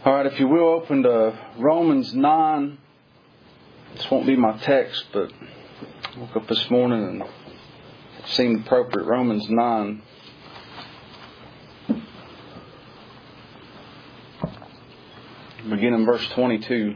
All right, if you will, open to Romans 9. This won't be my text, but I woke up this morning and it seemed appropriate. Romans 9. Begin in verse 22.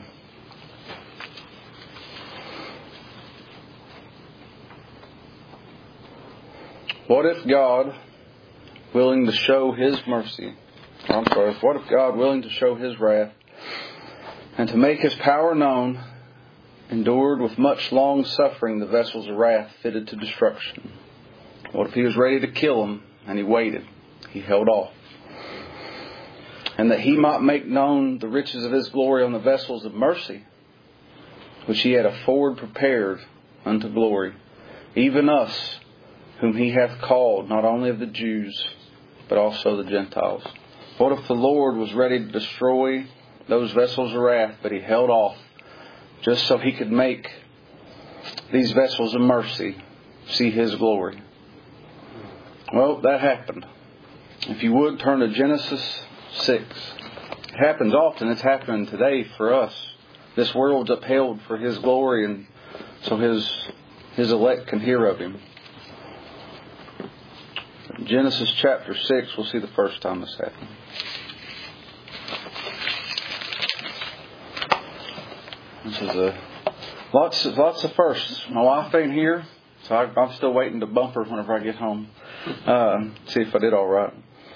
What if God, willing to show His mercy... what if God, willing to show His wrath and to make His power known, endured with much long suffering the vessels of wrath fitted to destruction? What if He was ready to kill them and He waited? He held off. And that He might make known the riches of His glory on the vessels of mercy, which He had afore prepared unto glory, even us, whom He hath called, not only of the Jews, but also the Gentiles. What if the Lord was ready to destroy those vessels of wrath, but He held off just so He could make these vessels of mercy see His glory? Well, that happened. If you would, turn to Genesis 6. It happens often. It's happening today for us. This world's upheld for His glory, and so His elect can hear of Him. Genesis chapter 6, we'll see the first time this happened. This is lots of firsts. My wife ain't here, so I'm still waiting to bump her whenever I get home. See if I did all right.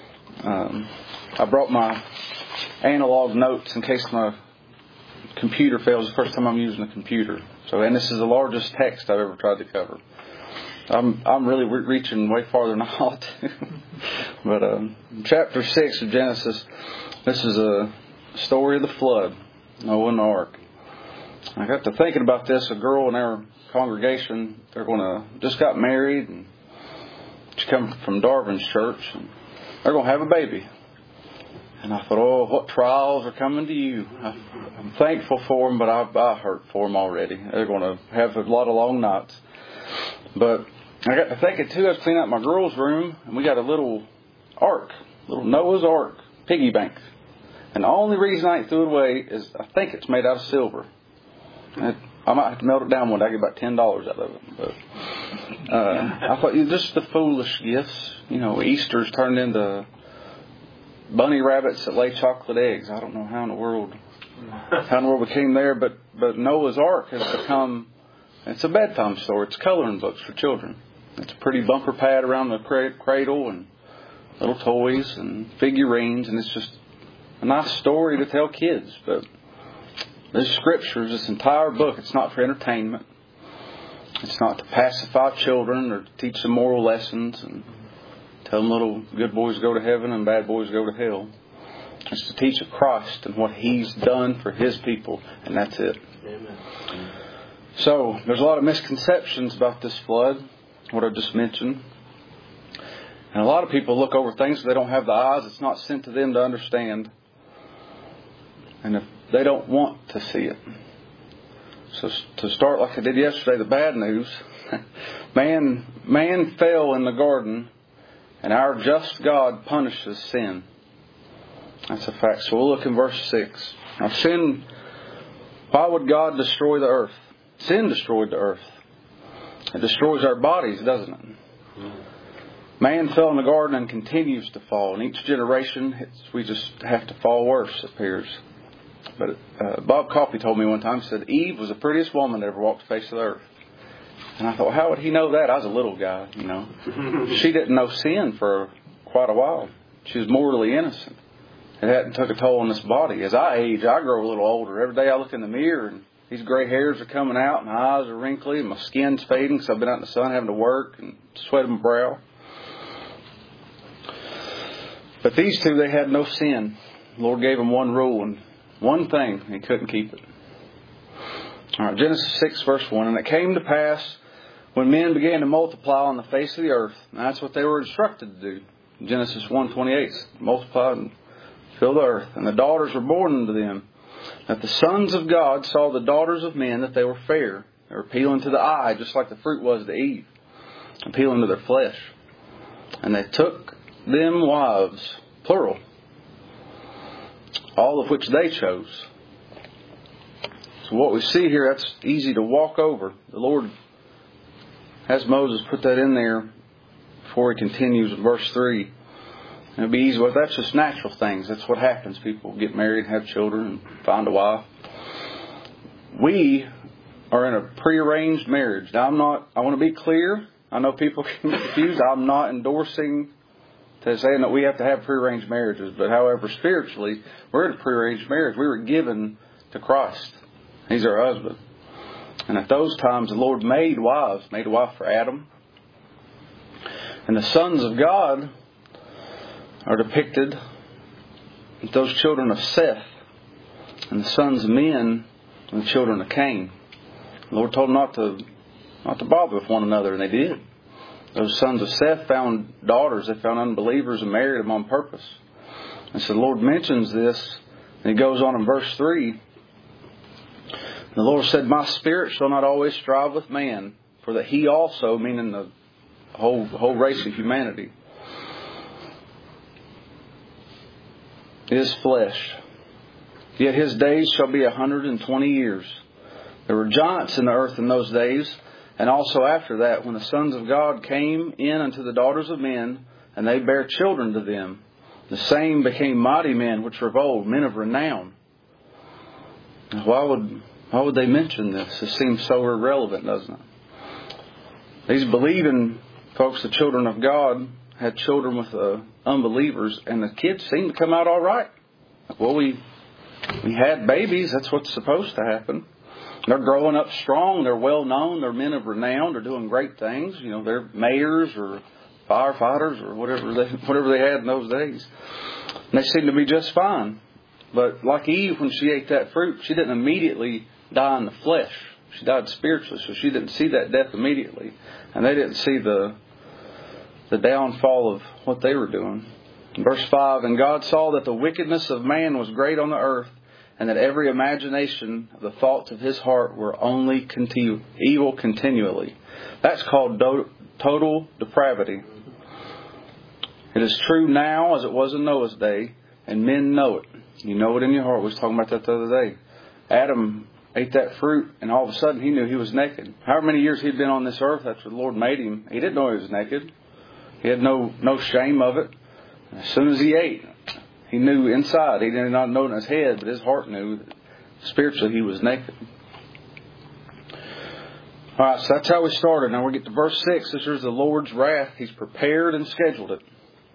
I brought my analog notes in case my computer fails. The first time I'm using a computer. And this is the largest text I've ever tried to cover. I'm really reaching way farther than I ought to. But chapter 6 of Genesis, this is a story of the flood, Noah and the ark. I got to thinking about this. A girl in our congregation, just got married, and she come from Darvin's church, and they're going to have a baby. And I thought, oh, what trials are coming to you? I'm thankful for them, but I hurt for them already. They're going to have a lot of long nights. But I got to thinking too, I was cleaning out my girls' room, and we got a little ark, little Noah's Ark piggy bank. And the only reason I ain't threw it away is I think it's made out of silver. I might have to melt it down one day. I get about $10 out of it. But I thought, just the foolish gifts. Easter's turned into bunny rabbits that lay chocolate eggs. I don't know how in the world we came there, but Noah's Ark has become... It's a bedtime story. It's coloring books for children. It's a pretty bumper pad around the cradle and little toys and figurines. And it's just a nice story to tell kids. But there's scriptures, this entire book. It's not for entertainment. It's not to pacify children or to teach them moral lessons and tell them little good boys go to heaven and bad boys go to hell. It's to teach of Christ and what He's done for His people. And that's it. Amen. So, there's a lot of misconceptions about this flood, what I just mentioned. And a lot of people look over things so they don't have the eyes. It's not sent to them to understand. And if they don't want to see it. So, to start like I did yesterday, the bad news. Man fell in the garden, and our just God punishes sin. That's a fact. So, we'll look in verse 6. Now, sin, why would God destroy the earth? Sin destroyed the earth. It destroys our bodies, doesn't it? Man fell in the garden and continues to fall. In each generation, we just have to fall worse, it appears. But Bob Coffey told me one time, he said, Eve was the prettiest woman that ever walked the face of the earth. And I thought, how would he know that? I was a little guy, She didn't know sin for quite a while. She was mortally innocent. It hadn't took a toll on this body. As I age, I grow a little older. Every day I look in the mirror and these gray hairs are coming out, my eyes are wrinkly, and my skin's fading because I've been out in the sun having to work and sweat my brow. But these two, they had no sin. The Lord gave them one rule and one thing, and He couldn't keep it. All right, Genesis 6, verse 1. And it came to pass when men began to multiply on the face of the earth, and that's what they were instructed to do. Genesis 1:28, multiply and fill the earth. And the daughters were born unto them. That the sons of God saw the daughters of men that they were fair. They were appealing to the eye, just like the fruit was to Eve. Appealing to their flesh. And they took them wives, plural. all of which they chose. So what we see here, that's easy to walk over. The Lord has Moses put that in there before he continues in verse 3. And it'll be easy. Well, that's just natural things. That's what happens. People get married, have children, and find a wife. We are in a prearranged marriage. Now, I want to be clear. I know people can get confused. I'm not endorsing to saying that we have to have prearranged marriages. But however, spiritually, we're in a prearranged marriage. We were given to Christ. He's our husband. And at those times, the Lord made wives. Made a wife for Adam. And the sons of God are depicted as those children of Seth. And the sons of men are the children of Cain. The Lord told them not to bother with one another, and they did. Those sons of Seth found daughters. They found unbelievers and married them on purpose. And so the Lord mentions this, and He goes on in verse 3. The Lord said, "My spirit shall not always strive with man, for that he also," meaning the whole race of humanity, "is flesh. Yet his days shall be 120 years. There were giants in the earth in those days, and also after that, when the sons of God came in unto the daughters of men, and they bare children to them. The same became mighty men which were of old, men of renown." Why would they mention this? It seems so irrelevant, doesn't it? These believing folks, the children of God, had children with unbelievers, and the kids seemed to come out all right. Well, we had babies. That's what's supposed to happen. They're growing up strong. They're well known. They're men of renown. They're doing great things. You know, they're mayors or firefighters or whatever they had in those days. And they seem to be just fine. But like Eve, when she ate that fruit, she didn't immediately die in the flesh. She died spiritually, so she didn't see that death immediately. And they didn't see the downfall of what they were doing. In verse 5, "And God saw that the wickedness of man was great on the earth, and that every imagination of the thoughts of his heart were only evil continually." That's called total depravity. It is true now as it was in Noah's day, and men know it. You know it in your heart. We was talking about that the other day. Adam ate that fruit, and all of a sudden he knew he was naked. However many years he'd been on this earth after the Lord made him, he didn't know he was naked. He had no shame of it. As soon as he ate, he knew inside. He did not know in his head, but his heart knew that spiritually he was naked. All right, so that's how we started. Now we get to verse 6. This is the Lord's wrath. He's prepared and scheduled it.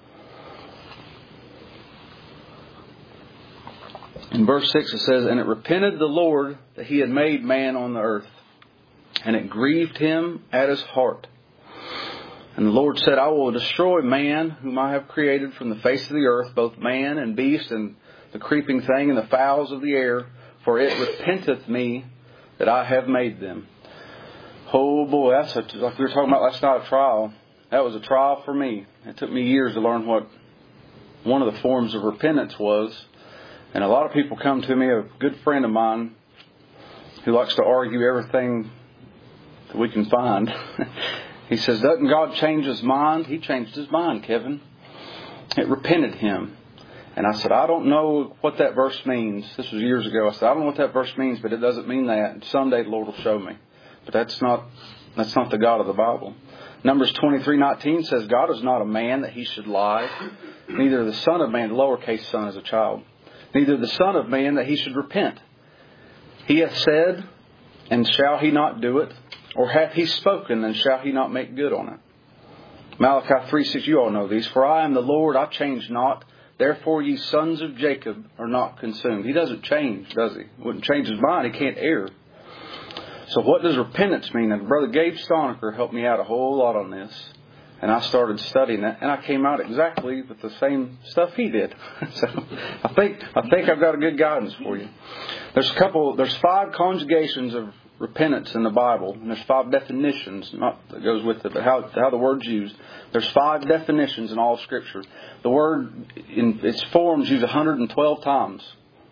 In verse 6 it says, "And it repented the Lord that He had made man on the earth, and it grieved Him at His heart. And the Lord said, I will destroy man whom I have created from the face of the earth, both man and beast and the creeping thing and the fowls of the air, for it repenteth me that I have made them." Oh boy, that's like we were talking about last night, a trial. That was a trial for me. It took me years to learn what one of the forms of repentance was. And a lot of people come to me, a good friend of mine who likes to argue everything that we can find. He says, "Doesn't God change His mind?" He changed His mind, Kevin. It repented Him. And I said, I don't know what that verse means. This was years ago. I said, I don't know what that verse means, but it doesn't mean that. And someday the Lord will show me. But that's not the God of the Bible. Numbers 23:19 says, "God is not a man that He should lie, neither the Son of Man," lowercase son as a child, "neither the Son of Man that He should repent. He hath said, and shall He not do it? Or hath He spoken, and shall He not make good on it?" Malachi 3:6, you all know these. "For I am the Lord, I change not. Therefore ye sons of Jacob are not consumed." He doesn't change, does He? Wouldn't change His mind. He can't err. So what does repentance mean? And Brother Gabe Stoniker helped me out a whole lot on this. And I started studying it, and I came out exactly with the same stuff he did. So I think I've got a good guidance for you. There's 5 conjugations of repentance in the Bible, and there's 5 definitions, not that goes with it, but how the word's used. There's 5 definitions in all of Scripture. The word in its forms used 112 times.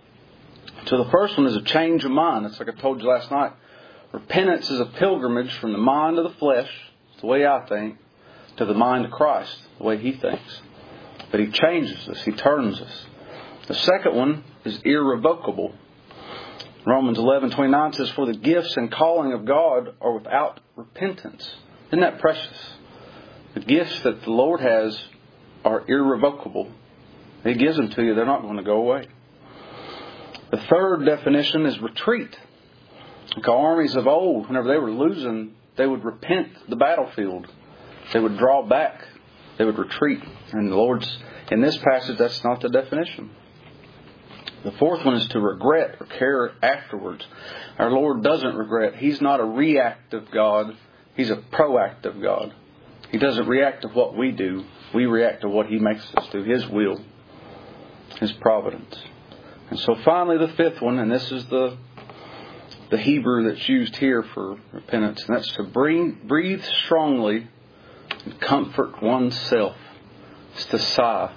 So the first one is a change of mind. It's like I told you last night. Repentance is a pilgrimage from the mind of the flesh, it's the way I think, to the mind of Christ, the way He thinks. But He changes us. He turns us. The second one is irrevocable. Romans 11:29 says, "For the gifts and calling of God are without repentance." Isn't that precious? The gifts that the Lord has are irrevocable. He gives them to you. They're not going to go away. The third definition is retreat. Like armies of old, whenever they were losing, they would repent the battlefield. They would draw back. They would retreat. And the Lord's, in this passage, that's not the definition. The fourth one is to regret or care afterwards. Our Lord doesn't regret. He's not a reactive God. He's a proactive God. He doesn't react to what we do. We react to what He makes us do. His will. His providence. And so finally the fifth one, and this is the Hebrew that's used here for repentance, and that's to breathe strongly and comfort oneself. It's to sigh.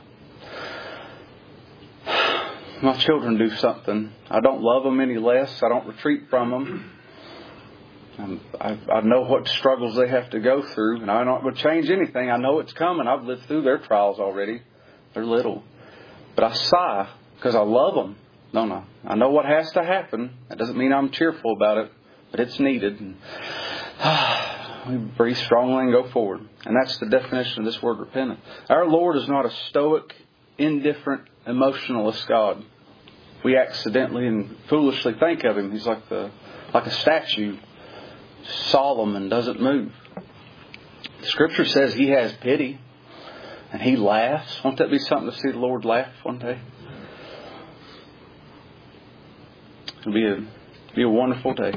My children do something. I don't love them any less. I don't retreat from them. I know what struggles they have to go through, and I'm not going to change anything. I know it's coming. I've lived through their trials already. They're little. But I sigh because I love them. Don't I? I know what has to happen. That doesn't mean I'm cheerful about it, but it's needed. And, we breathe strongly and go forward. And that's the definition of this word repentance. Our Lord is not a stoic, indifferent, emotionalist God. We accidentally and foolishly think of Him. He's like a statue, solemn and doesn't move. The Scripture says He has pity and He laughs. Won't that be something to see the Lord laugh one day? It'll be a wonderful day.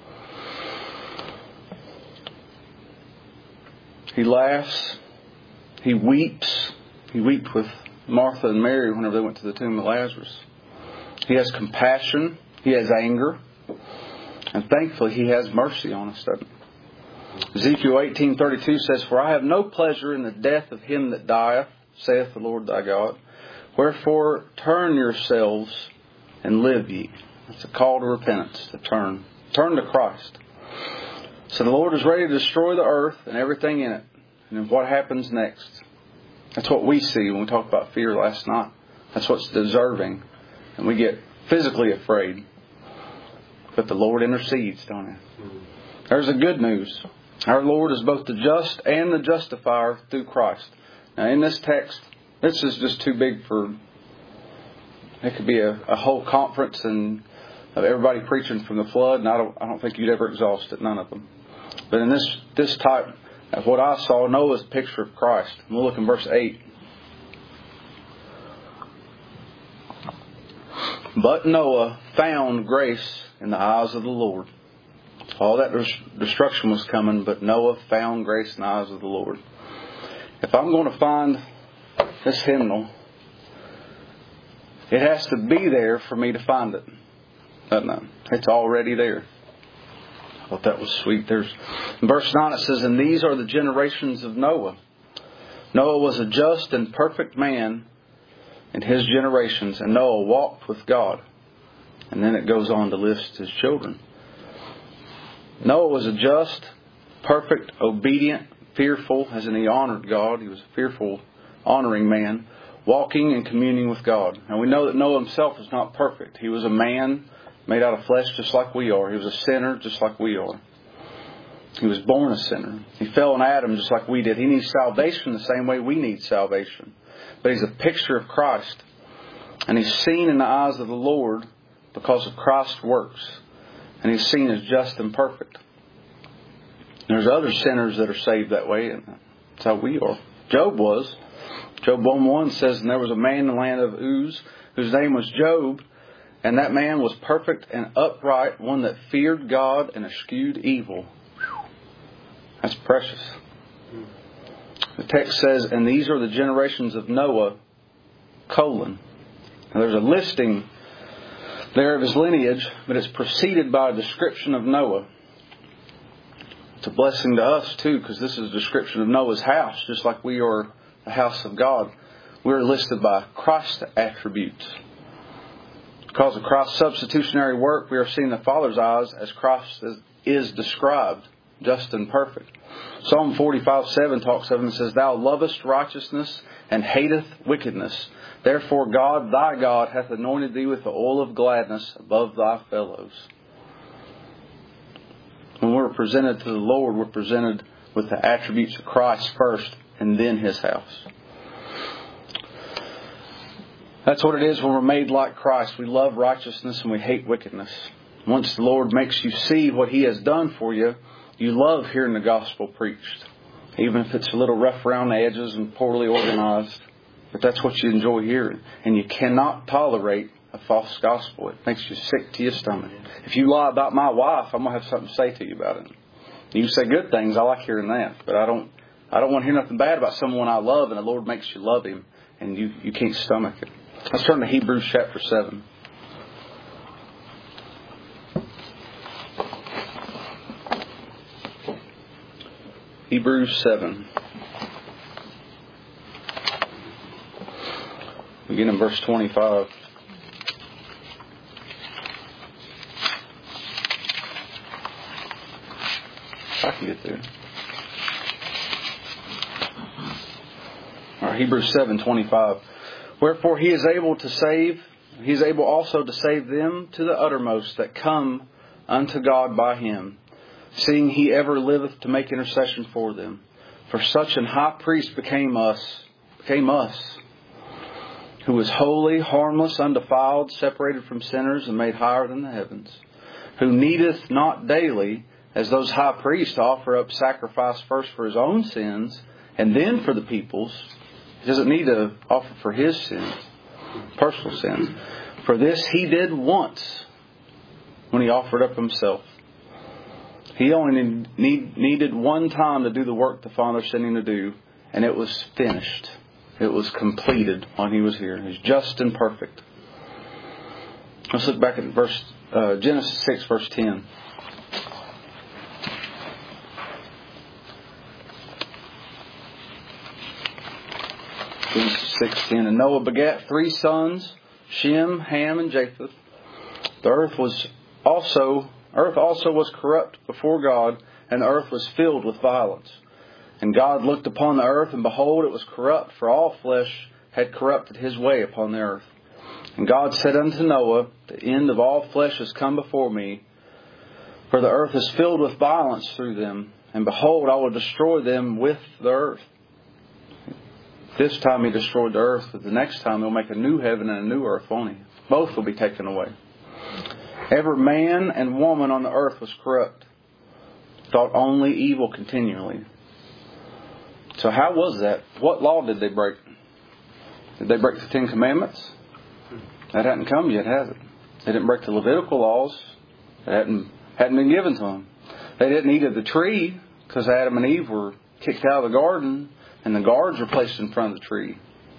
He laughs. He weeps. He wept with Martha and Mary whenever they went to the tomb of Lazarus. He has compassion. He has anger. And thankfully He has mercy on us, doesn't He? Ezekiel 18:32 says, "For I have no pleasure in the death of him that dieth, saith the Lord thy God. Wherefore turn yourselves and live ye." It's a call to repentance, to turn. Turn to Christ. So the Lord is ready to destroy the earth and everything in it. And then what happens next? That's what we see when we talked about fear last night. That's what's deserving. And we get physically afraid. But the Lord intercedes, don't He? There's the good news. Our Lord is both the just and the justifier through Christ. Now in this text, this is just too big for... It could be a whole conference and of everybody preaching from the flood, and I don't think you'd ever exhaust it, none of them. But in this type of what I saw, Noah's picture of Christ. We'll look in verse 8. "But Noah found grace in the eyes of the Lord." All that destruction was coming, but Noah found grace in the eyes of the Lord. If I'm going to find this hymnal, it has to be there for me to find it. Doesn't it? It's already there. I thought that was sweet. In verse 9 it says, "And these are the generations of Noah. Noah was a just and perfect man in his generations, and Noah walked with God." And then it goes on to list his children. Noah was a just, perfect, obedient, fearful, as in he honored God. He was a fearful, honoring man, walking and communing with God. Now we know that Noah himself was not perfect. He was a man made out of flesh just like we are. He was a sinner just like we are. He was born a sinner. He fell in Adam just like we did. He needs salvation the same way we need salvation. But he's a picture of Christ. And he's seen in the eyes of the Lord because of Christ's works. And he's seen as just and perfect. And there's other sinners that are saved that way. And that's how we are. Job was. Job 1:1 says, "And there was a man in the land of Uz, whose name was Job. And that man was perfect and upright, one that feared God and eschewed evil." That's precious. The text says, "And these are the generations of Noah, colon." Now there's a listing there of his lineage, but it's preceded by a description of Noah. It's a blessing to us too, because this is a description of Noah's house, just like we are the house of God. We're listed by Christ's attributes. Because of Christ's substitutionary work, we are seeing the Father's eyes as Christ is described, just and perfect. Psalm 45:7 talks of him and says, "Thou lovest righteousness and hateth wickedness. Therefore God, thy God, hath anointed thee with the oil of gladness above thy fellows. When we're presented to the Lord, we're presented with the attributes of Christ first and then His house. That's what it is when we're made like Christ. We love righteousness and we hate wickedness. Once the Lord makes you see what He has done for you, you love hearing the gospel preached. Even if it's a little rough around the edges and poorly organized. But that's what you enjoy hearing. And you cannot tolerate a false gospel. It makes you sick to your stomach. If you lie about my wife, I'm going to have something to say to you about it. You say good things, I like hearing that. But I don't want to hear nothing bad about someone I love, and the Lord makes you love Him. And you can't stomach it. Let's turn to Hebrews chapter 7. Hebrews 7. Begin in verse 25. I can get there. All right, Hebrews 7:25. Wherefore He is able to save, He is able also to save them to the uttermost that come unto God by Him, seeing He ever liveth to make intercession for them. For such an high priest became us, who was holy, harmless, undefiled, separated from sinners, and made higher than the heavens, who needeth not daily, as those high priests, to offer up sacrifice first for His own sins, and then for the people's. He doesn't need to offer for His sins, personal sins. For this He did once, when He offered up Himself. He only needed one time to do the work the Father sent Him to do, and it was finished. It was completed when He was here. He's just and perfect. Let's look back at Genesis 6, verse 10. Genesis 6:10. And Noah begat 3 sons, Shem, Ham, and Japheth. The earth also was corrupt before God, and the earth was filled with violence. And God looked upon the earth, and behold, it was corrupt, for all flesh had corrupted his way upon the earth. And God said unto Noah, the end of all flesh is come before me, for the earth is filled with violence through them. And behold, I will destroy them with the earth. This time He destroyed the earth, but the next time He'll make a new heaven and a new earth, won't He? Both will be taken away. Every man and woman on the earth was corrupt, thought only evil continually. So how was that? What law did they break? Did they break the 10 Commandments? That hadn't come yet, has it? They didn't break the Levitical laws. That hadn't been given to them. They didn't eat of the tree because Adam and Eve were kicked out of the garden and the guards were placed in front of the tree.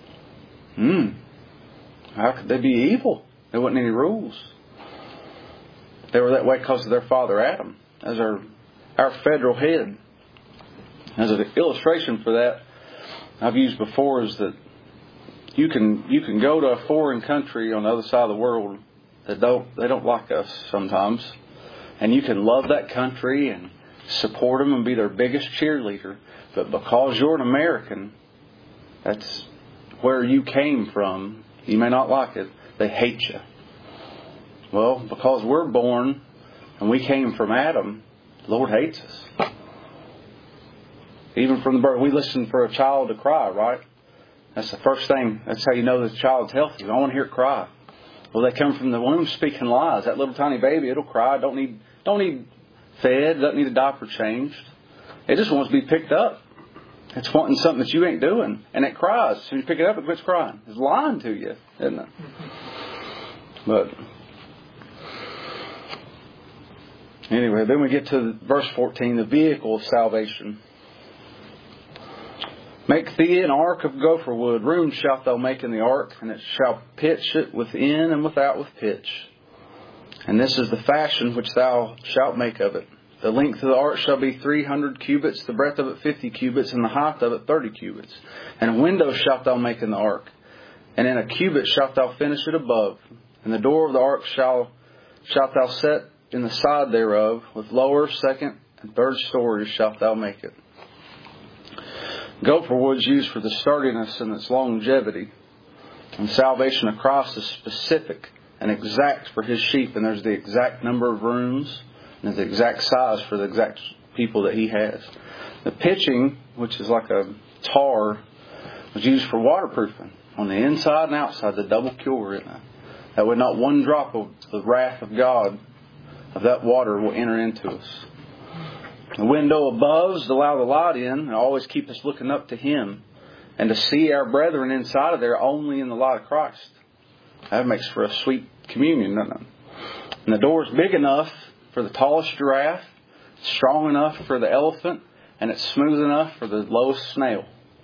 How could they be evil? There wasn't any rules. They were that way because of their father Adam as our federal head. As an illustration for that, I've used before is that you can go to a foreign country on the other side of the world that they don't like us sometimes, and you can love that country and support them and be their biggest cheerleader. But because you're an American, that's where you came from. You may not like it. They hate you. Well, because we're born and we came from Adam, the Lord hates us. Even from the birth, we listen for a child to cry, right? That's the first thing. That's how you know the child's healthy. I want to hear it cry. Well, they come from the womb speaking lies. That little tiny baby, it'll cry. Don't need fed. Doesn't need a diaper changed. It just wants to be picked up. It's wanting something that you ain't doing, and it cries. So you pick it up, it quits crying. It's lying to you, isn't it? But anyway, then we get to verse 14, the vehicle of salvation. Make thee an ark of gopher wood. Room shalt thou make in the ark, and it shall pitch it within and without with pitch. And this is the fashion which thou shalt make of it. The length of the ark shall be 300 cubits, the breadth of it 50 cubits, and the height of it 30 cubits. And a window shalt thou make in the ark, and in a cubit shalt thou finish it above. And the door of the ark shalt thou set in the side thereof, with lower, second, and third stories shalt thou make it. Gopher wood is used for the sturdiness and its longevity. And salvation of Christ is specific and exact for His sheep. And there's the exact number of rooms and the exact size for the exact people that He has. The pitching, which is like a tar, was used for waterproofing on the inside and outside, the double cure in it. That way not one drop of the wrath of God, of that water, will enter into us. The window above is to allow the light in and always keep us looking up to Him and to see our brethren inside of there only in the light of Christ. That makes for a sweet communion, doesn't it? And the door is big enough for the tallest giraffe, strong enough for the elephant, and it's smooth enough for the lowest snail.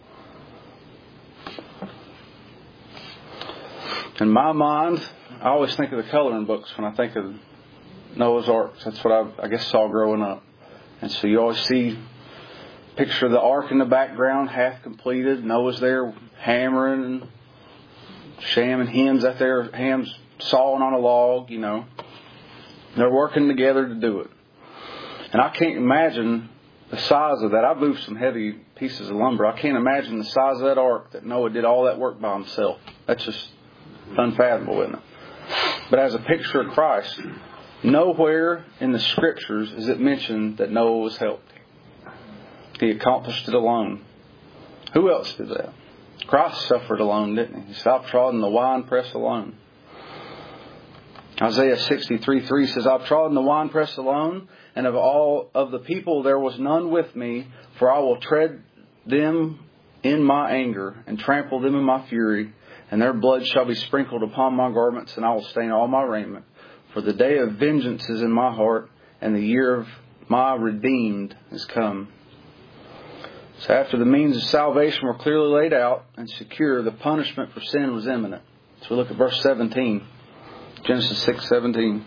In my mind, I always think of the coloring books when I think of Noah's Ark. That's what I guess saw growing up. And so you always see a picture of the ark in the background, half completed. Noah's there hammering and Shem and Ham's out there, Ham's sawing on a log, you know. They're working together to do it. And I can't imagine the size of that. I've moved some heavy pieces of lumber. I can't imagine the size of that ark that Noah did all that work by himself. That's just unfathomable, isn't it? But as a picture of Christ, nowhere in the Scriptures is it mentioned that Noah was helped. He accomplished it alone. Who else did that? Christ suffered alone, didn't He? He stopped trodden the winepress alone. Isaiah 63:3 says, I've trodden the winepress alone, and of all of the people there was none with me, for I will tread them in my anger and trample them in my fury, and their blood shall be sprinkled upon my garments, and I will stain all my raiment. For the day of vengeance is in my heart, and the year of my redeemed is come. So after the means of salvation were clearly laid out and secure, the punishment for sin was imminent. So we look at verse 17. Genesis 6:17.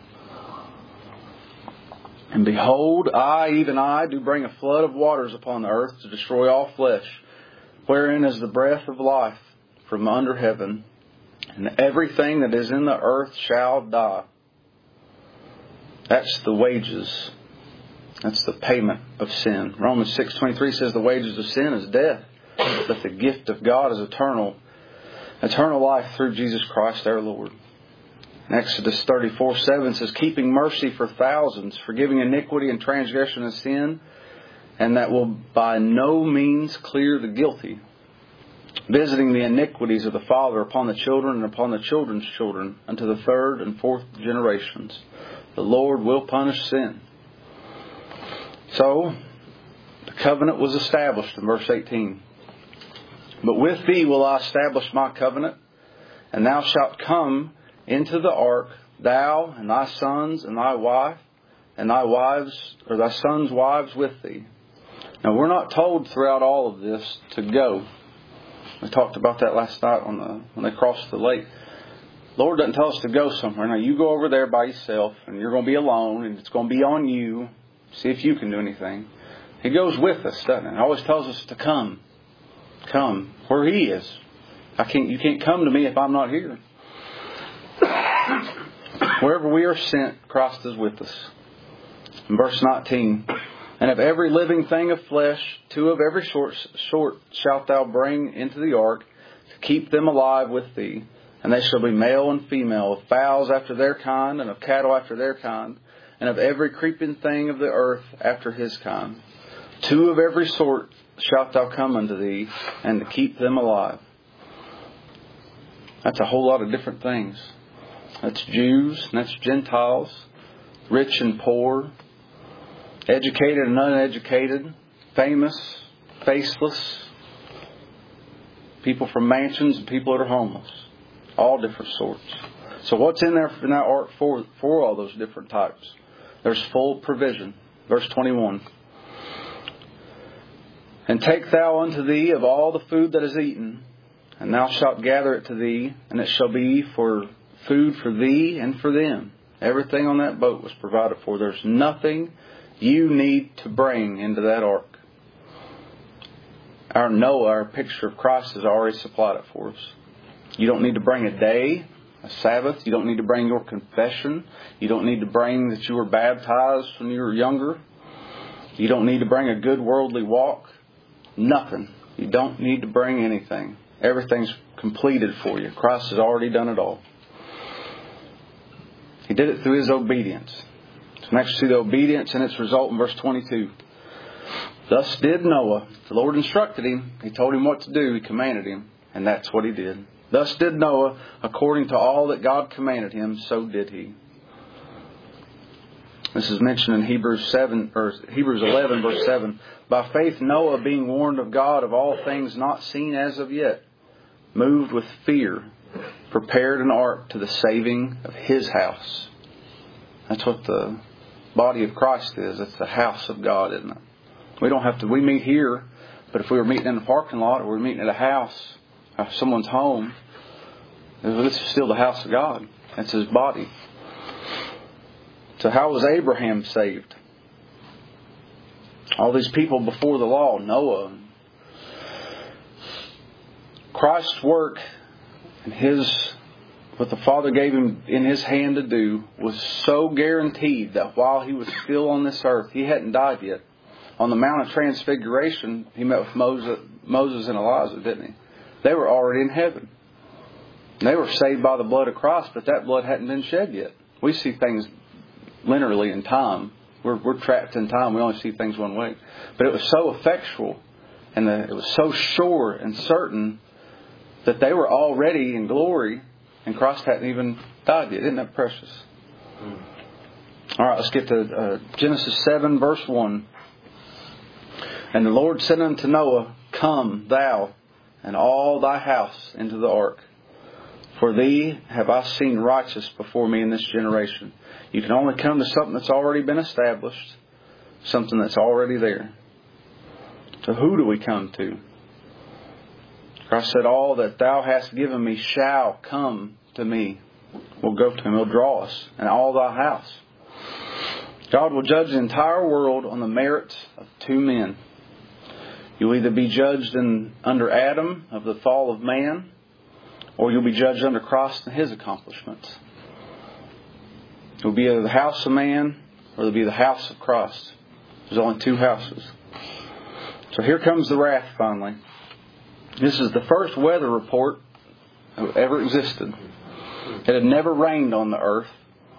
And behold, I, even I, do bring a flood of waters upon the earth to destroy all flesh, wherein is the breath of life from under heaven, and everything that is in the earth shall die. That's the wages. That's the payment of sin. Romans 6:23 says the wages of sin is death, but the gift of God is eternal life through Jesus Christ our Lord. And Exodus 34:7 says, keeping mercy for thousands, forgiving iniquity and transgression and sin, and that will by no means clear the guilty, visiting the iniquities of the father upon the children and upon the children's children unto the third and fourth generations. The Lord will punish sin. So, the covenant was established in verse 18. But with thee will I establish my covenant, and thou shalt come into the ark, thou and thy sons and thy wife, and thy wives, or thy sons' wives with thee. Now we're not told throughout all of this to go. We talked about that last night when they crossed the lake. Lord doesn't tell us to go somewhere. Now you go over there by yourself, and you're going to be alone, and it's going to be on you. See if you can do anything. He goes with us, doesn't he? He always tells us to come. Come where He is. You can't come to me if I'm not here. Wherever we are sent, Christ is with us. In verse 19, and of every living thing of flesh, two of every sort shalt thou bring into the ark, to keep them alive with thee. And they shall be male and female, of fowls after their kind, and of cattle after their kind, and of every creeping thing of the earth after his kind. Two of every sort shalt thou come unto thee, and to keep them alive. That's a whole lot of different things. That's Jews, and that's Gentiles, rich and poor, educated and uneducated, famous, faceless, people from mansions and people that are homeless. All different sorts. So what's in there in that ark for all those different types? There's full provision. Verse 21. And take thou unto thee of all the food that is eaten, and thou shalt gather it to thee, and it shall be for food for thee and for them. Everything on that boat was provided for. There's nothing you need to bring into that ark. Our Noah, our picture of Christ, has already supplied it for us. You don't need to bring a day, a Sabbath. You don't need to bring your confession. You don't need to bring that you were baptized when you were younger. You don't need to bring a good worldly walk. Nothing. You don't need to bring anything. Everything's completed for you. Christ has already done it all. He did it through His obedience. So next to the obedience and its result in verse 22. Thus did Noah. The Lord instructed him. He told him what to do. He commanded him. And that's what he did. Thus did Noah, according to all that God commanded him, so did he. This is mentioned in Hebrews 11, verse 7. By faith Noah, being warned of God of all things not seen as of yet, moved with fear, prepared an ark to the saving of his house. That's what the body of Christ is. It's the house of God, isn't it? We meet here, but if we were meeting in a parking lot or we were meeting at a house, someone's home, this is still the house of God. That's His body. So how was Abraham saved? All these people before the law, Noah. Christ's work and what the Father gave Him in His hand to do was so guaranteed that while He was still on this earth, He hadn't died yet. On the Mount of Transfiguration, He met with Moses and Elijah, didn't He? They were already in heaven. They were saved by the blood of Christ, but that blood hadn't been shed yet. We see things linearly in time. We're trapped in time. We only see things one way. But it was so effectual and it was so sure and certain that they were already in glory and Christ hadn't even died yet. Isn't that precious? All right, let's get to Genesis 7, verse 1. And the Lord said unto Noah, Come, thou, and all thy house into the ark. For thee have I seen righteous before me in this generation. You can only come to something that's already been established, something that's already there. So who do we come to? Christ said, All that thou hast given me shall come to me. We'll go to Him. He'll draw us. And all thy house. God will judge the entire world on the merits of two men. You'll either be judged under Adam of the fall of man, or you'll be judged under Christ and His accomplishments. You'll be either the house of man, or it'll be the house of Christ. There's only two houses. So here comes the wrath finally. This is the first weather report that ever existed. It had never rained on the earth.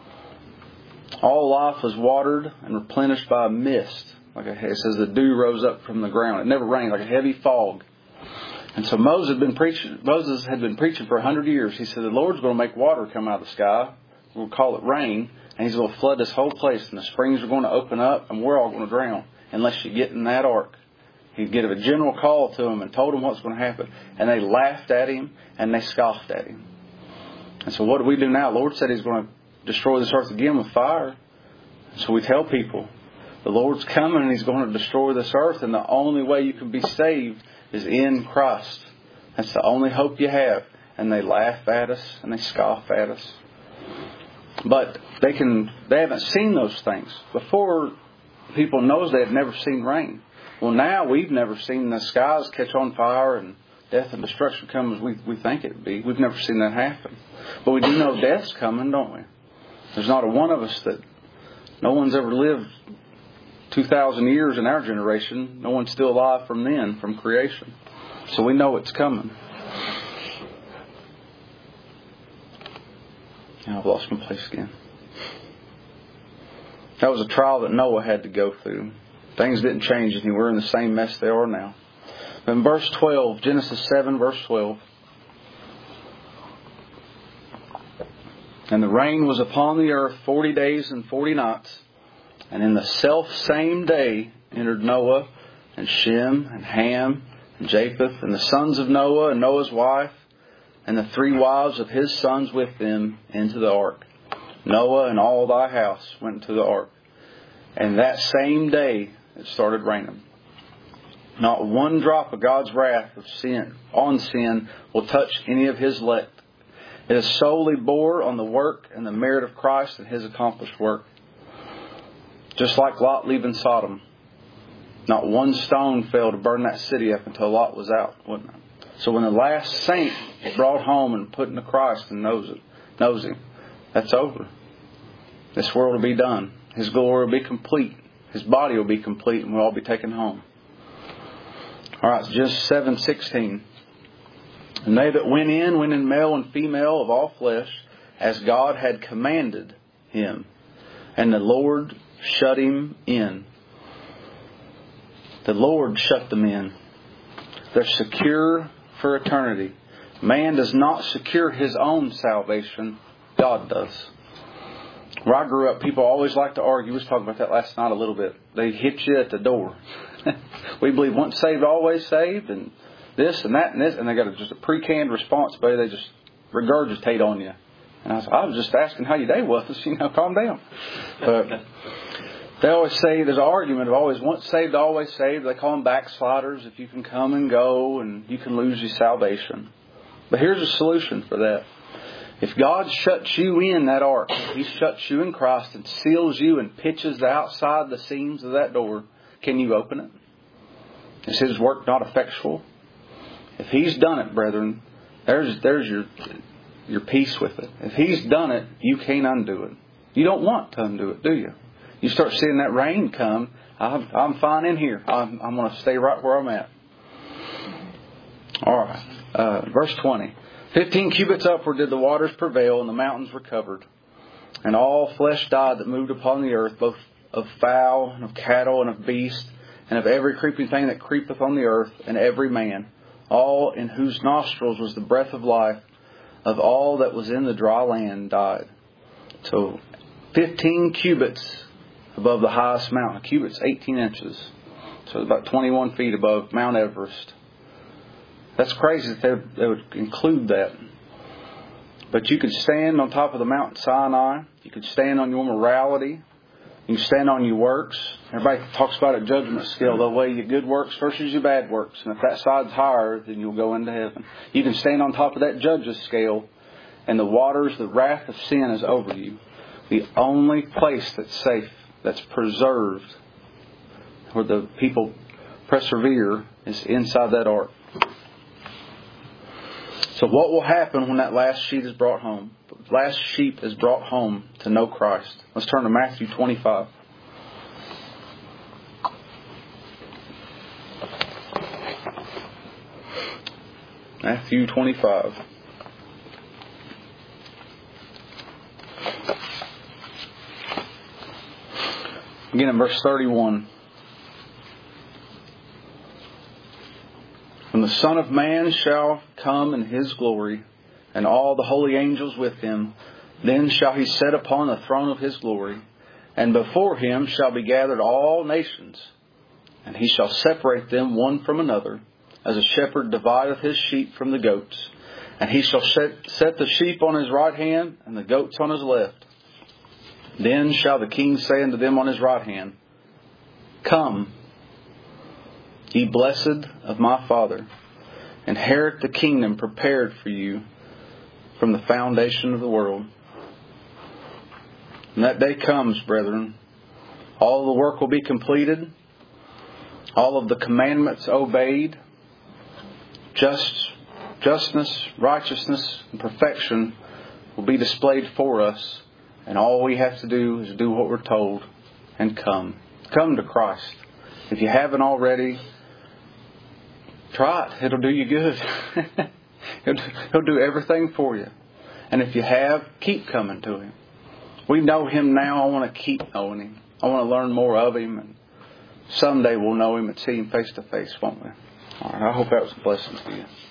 All life was watered and replenished by a mist. Like it says, the dew rose up from the ground. It never rained, like a heavy fog. And so Moses had been preaching for 100 years. He said, the Lord's going to make water come out of the sky. We'll call it rain. And He's going to flood this whole place. And the springs are going to open up. And we're all going to drown unless you get in that ark. He gave a general call to them and told them what's going to happen. And they laughed at Him and they scoffed at Him. And so what do we do now? The Lord said He's going to destroy this earth again with fire. So we tell people, the Lord's coming and He's going to destroy this earth. And the only way you can be saved is in Christ. That's the only hope you have. And they laugh at us and they scoff at us. But they haven't seen those things. Before, people knows they had never seen rain. Well, now we've never seen the skies catch on fire and death and destruction come as we think it would be. We've never seen that happen. But we do know death's coming, don't we? There's not a one of us no one's ever lived 2,000 years in our generation. No one's still alive from then, from creation. So we know it's coming. I've lost my place again. That was a trial that Noah had to go through. Things didn't change and we're in the same mess they are now. But in verse 12, Genesis 7, verse 12. And the rain was upon the earth 40 days and 40 nights. And in the self same day entered Noah and Shem and Ham and Japheth and the sons of Noah and Noah's wife and the three wives of his sons with them into the ark. Noah and all thy house went into the ark. And that same day it started raining. Not one drop of God's wrath on sin will touch any of His elect. It is solely bore on the work and the merit of Christ and His accomplished work. Just like Lot leaving Sodom. Not one stone fell to burn that city up until Lot was out, wasn't it? So when the last saint is brought home and put into Christ and knows Him, that's over. This world will be done. His glory will be complete. His body will be complete and we'll all be taken home. All right, Genesis 7:16. And they that went in male and female of all flesh, as God had commanded him. And the Lord shut him in. The Lord shut them in. They're secure for eternity. Man does not secure his own salvation. God does. Where I grew up, people always like to argue. We was talking about that last night a little bit. They hit you at the door. We believe once saved, always saved, and this and that and this, and they got just a pre-canned response, but they just regurgitate on you. And I was just asking how your day was. Calm down. But they always say there's an argument of always once saved, always saved. They call them backsliders. If you can come and go, and you can lose your salvation. But here's a solution for that. If God shuts you in that ark, He shuts you in Christ and seals you and pitches outside the seams of that door, can you open it? Is His work not effectual? If He's done it, brethren, there's your peace with it. If He's done it, you can't undo it. You don't want to undo it, do you? You start seeing that rain come, I'm fine in here. I'm going to stay right where I'm at. All right. Verse 20. 15 cubits upward did the waters prevail, and the mountains were covered. And all flesh died that moved upon the earth, both of fowl, and of cattle, and of beast, and of every creeping thing that creepeth on the earth, and every man, all in whose nostrils was the breath of life, of all that was in the dry land died. So 15 cubits above the highest mountain. A cubit's 18 inches. So it's about 21 feet above Mount Everest. That's crazy that they would include that. But you could stand on top of the Mount Sinai. You could stand on your morality. You can stand on your works. Everybody talks about a judgment scale. They'll weigh your good works versus your bad works. And if that side's higher, then you'll go into heaven. You can stand on top of that judge's scale, and the waters, the wrath of sin is over you. The only place that's safe, that's preserved, where the people persevere, is inside that ark. So what will happen when that last sheep is brought home? The last sheep is brought home to know Christ. Let's turn to Matthew 25. Matthew 25. Again in verse 31. When the Son of Man shall come in His glory, and all the holy angels with Him, then shall He sit upon the throne of His glory, and before Him shall be gathered all nations, and He shall separate them one from another, as a shepherd divideth his sheep from the goats. And He shall set the sheep on His right hand, and the goats on His left. Then shall the King say unto them on His right hand, Come, ye blessed of my Father, inherit the kingdom prepared for you from the foundation of the world. And that day comes, brethren. All the work will be completed. All of the commandments obeyed. Justness, righteousness, and perfection will be displayed for us. And all we have to do is do what we're told and come. Come to Christ. If you haven't already, try it. It'll do you good. He'll do everything for you. And if you have, keep coming to Him. We know Him now. I want to keep knowing Him. I want to learn more of Him. And someday we'll know Him and see Him face to face, won't we? All right. I hope that was a blessing to you.